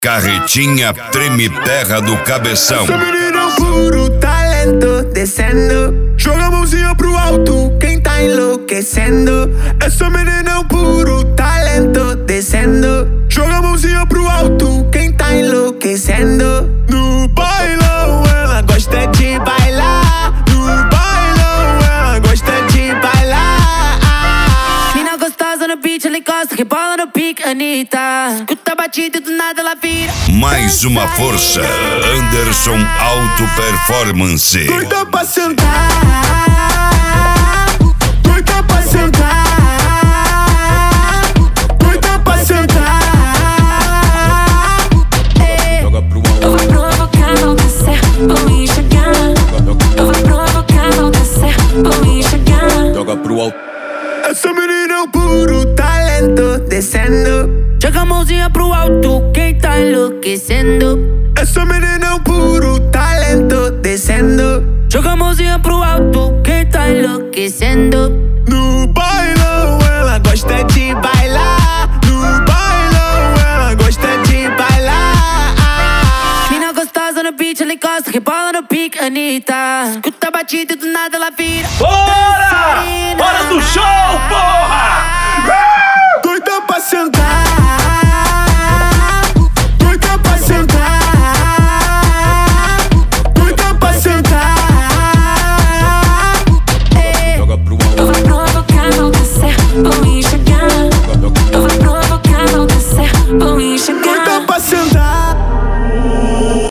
Carretinha Treme Terra do Cabeção. Essa menina é um puro talento, descendo. Joga a mãozinha pro alto, quem tá enlouquecendo. Essa menina é um puro talento, descendo. Joga a mãozinha pro alto, quem tá enlouquecendo. No bailão ela gosta de bailar. No bailão ela gosta de bailar. Mina gostosa no beat, ela encosta, rebola no pique, Anitta. Escuta a batida e do nada ela vira. Mais uma força, Anderson Auto Performance. Doida pra sentar, doida pra sentar, doida pra sentar. Eu vou provocar, vou descer, vou me enxergar. Eu vou provocar, vou descer, vou me enxergar. Joga pro alto. Essa menina é um puro talento, descendo. Joga a mãozinha pro alto, quem tá enlouquecendo. Essa menina é um puro talento, descendo. Joga a mãozinha pro alto, quem tá enlouquecendo. No bailão ela gosta de bailar. No bailão ela gosta de bailar. Mina gostosa no beat, ela encosta, rebola no pique, Anitta. Escuta a batida e do nada ela vira. Bora!